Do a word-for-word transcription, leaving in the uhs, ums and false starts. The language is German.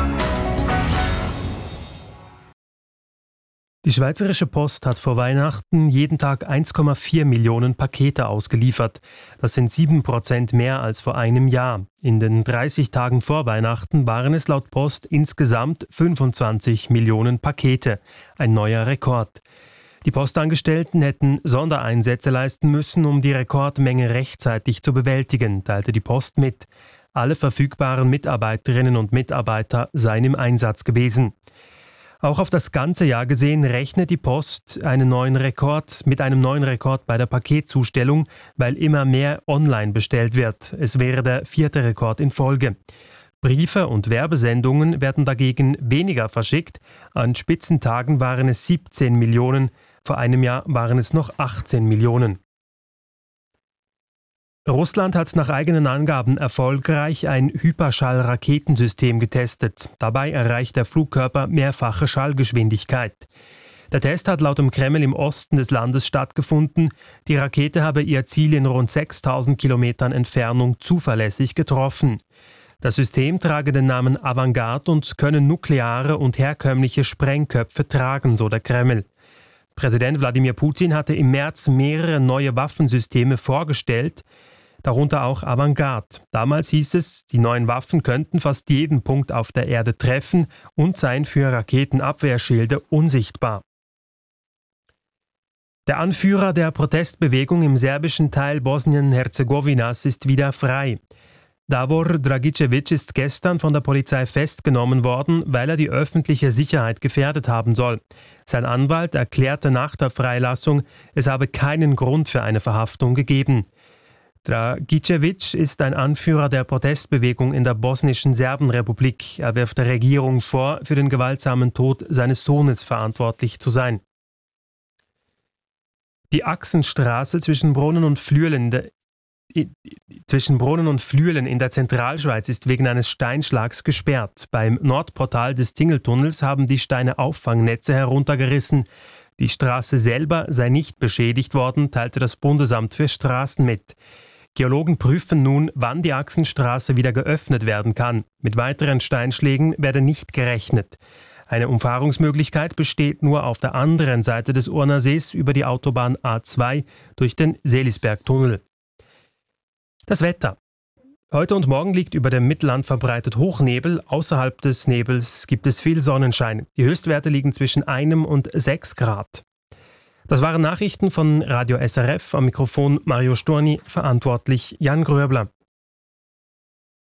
Die Schweizerische Post hat vor Weihnachten jeden Tag eins Komma vier Millionen Pakete ausgeliefert. Das sind sieben Prozent mehr als vor einem Jahr. In den dreißig Tagen vor Weihnachten waren es laut Post insgesamt fünfundzwanzig Millionen Pakete. Ein neuer Rekord. Die Postangestellten hätten Sondereinsätze leisten müssen, um die Rekordmenge rechtzeitig zu bewältigen, teilte die Post mit. Alle verfügbaren Mitarbeiterinnen und Mitarbeiter seien im Einsatz gewesen. Auch auf das ganze Jahr gesehen rechnet die Post einen neuen Rekord mit einem neuen Rekord bei der Paketzustellung, weil immer mehr online bestellt wird. Es wäre der vierte Rekord in Folge. Briefe und Werbesendungen werden dagegen weniger verschickt. An Spitzentagen waren es siebzehn Millionen, vor einem Jahr waren es noch achtzehn Millionen. Russland hat nach eigenen Angaben erfolgreich ein Hyperschall-Raketensystem getestet. Dabei erreicht der Flugkörper mehrfache Schallgeschwindigkeit. Der Test hat laut dem Kreml im Osten des Landes stattgefunden. Die Rakete habe ihr Ziel in rund sechstausend Kilometern Entfernung zuverlässig getroffen. Das System trage den Namen Avangard und könne nukleare und herkömmliche Sprengköpfe tragen, so der Kreml. Präsident Wladimir Putin hatte im März mehrere neue Waffensysteme vorgestellt, darunter auch Avangard. Damals hieß es, die neuen Waffen könnten fast jeden Punkt auf der Erde treffen und seien für Raketenabwehrschilde unsichtbar. Der Anführer der Protestbewegung im serbischen Teil Bosnien-Herzegowinas ist wieder frei. Davor Dragicevic ist gestern von der Polizei festgenommen worden, weil er die öffentliche Sicherheit gefährdet haben soll. Sein Anwalt erklärte nach der Freilassung, es habe keinen Grund für eine Verhaftung gegeben. Dragicevic ist ein Anführer der Protestbewegung in der bosnischen Serbenrepublik. Er wirft der Regierung vor, für den gewaltsamen Tod seines Sohnes verantwortlich zu sein. Die Achsenstraße zwischen Brunnen und Flüelen, de, zwischen Brunnen und Flüelen in der Zentralschweiz ist wegen eines Steinschlags gesperrt. Beim Nordportal des Tingeltunnels haben die Steine Auffangnetze heruntergerissen. Die Straße selber sei nicht beschädigt worden, teilte das Bundesamt für Straßen mit. Geologen prüfen nun, wann die Achsenstraße wieder geöffnet werden kann. Mit weiteren Steinschlägen werde nicht gerechnet. Eine Umfahrungsmöglichkeit besteht nur auf der anderen Seite des Urnersees über die Autobahn A zwei durch den Seelisbergtunnel. Das Wetter. Heute und morgen liegt über dem Mittelland verbreitet Hochnebel. Außerhalb des Nebels gibt es viel Sonnenschein. Die Höchstwerte liegen zwischen einem und sechs Grad. Das waren Nachrichten von Radio S R F. Am Mikrofon Mario Storni, verantwortlich Jan Gröbler.